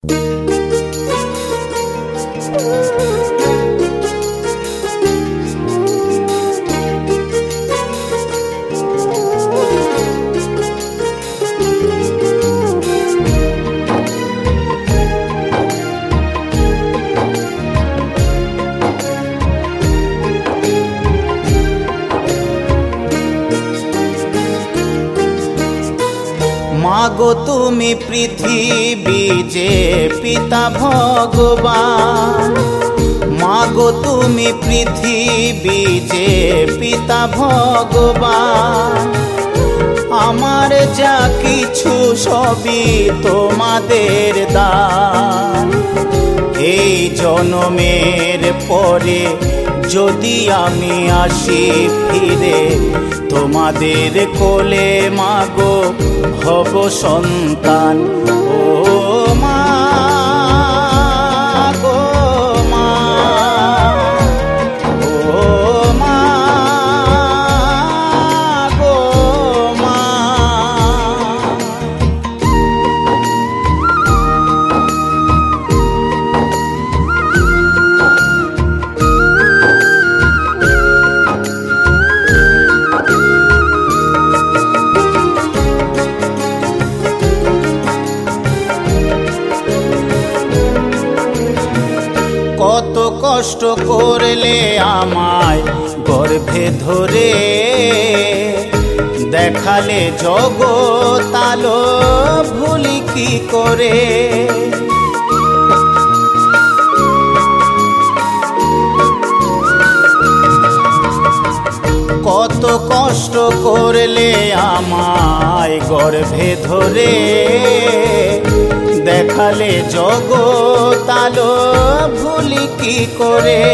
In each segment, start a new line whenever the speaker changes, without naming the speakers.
মাগো তুমি পৃথিবী যে পিতা ভগবান, মাগো তুমি পৃথিবী যে পিতা ভগবান, আমার যা কিছু সবই তোমাদের দান। এই জন্মের পরে যদি আমি আসি ফিরে, তোমাদের কোলে মাগো হব সন্তান। ও মা গো মা, ও মা গো মা। কত কষ্ট করলে আমায় গর্ভে ধরে, দেখালে জগৎ আলো ভুলি কি করে। কত কষ্ট করলে আমায় গর্ভে ধরে, দেখালে জগৎ আলো ভুলি কি করে।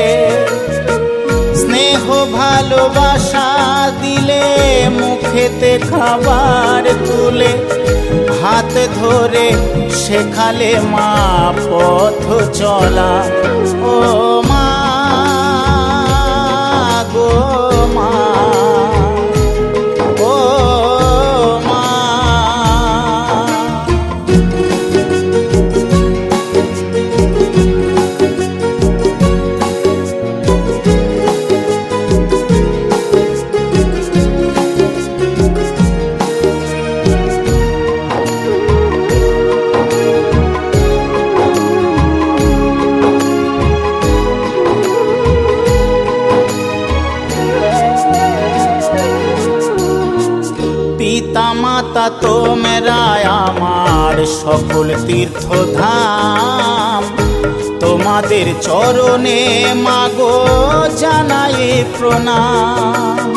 স্নেহ ভালোবাসা দিলে মুখেতে খাবার তুলে, হাত ধরে শেখালে মা পথ চলা। ও মা গো মা, ও মা। পিতা মাতা তোমরা আমার সকল তীর্থধাম, তোমাদের চরণে মাগো জানাই প্রণাম।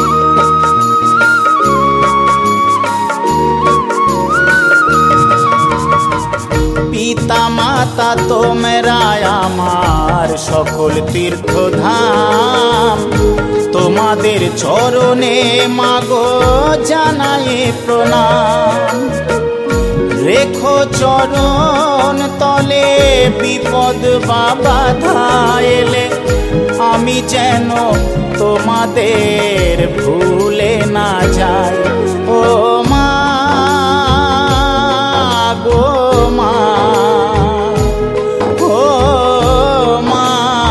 পিতা মাতা তোমরা আমার সকল তীর্থধাম, তোমাদের চরণে মাগো জানাই প্রণাম। রেখো চরণ তলে বিপদ বা বাধা এলে, আমি যেন তোমাদের ভুলে না যাই। ও মা গো মা, ও মা।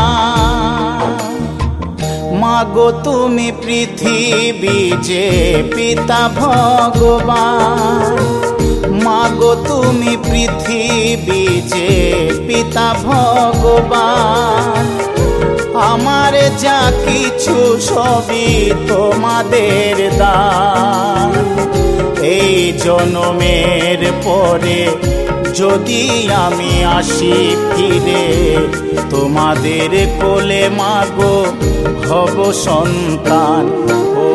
মাগো তুমি পৃথিবী যে পিতা ভগবান, মাগো তুমি পৃথিবী যে পিতা ভগবান, আমার যা কিছু সবই তোমাদের দান। এই জন্মের পরে যদি আমি আসি ফিরে, তোমাদের কোলে মাগো হব সন্তান। ও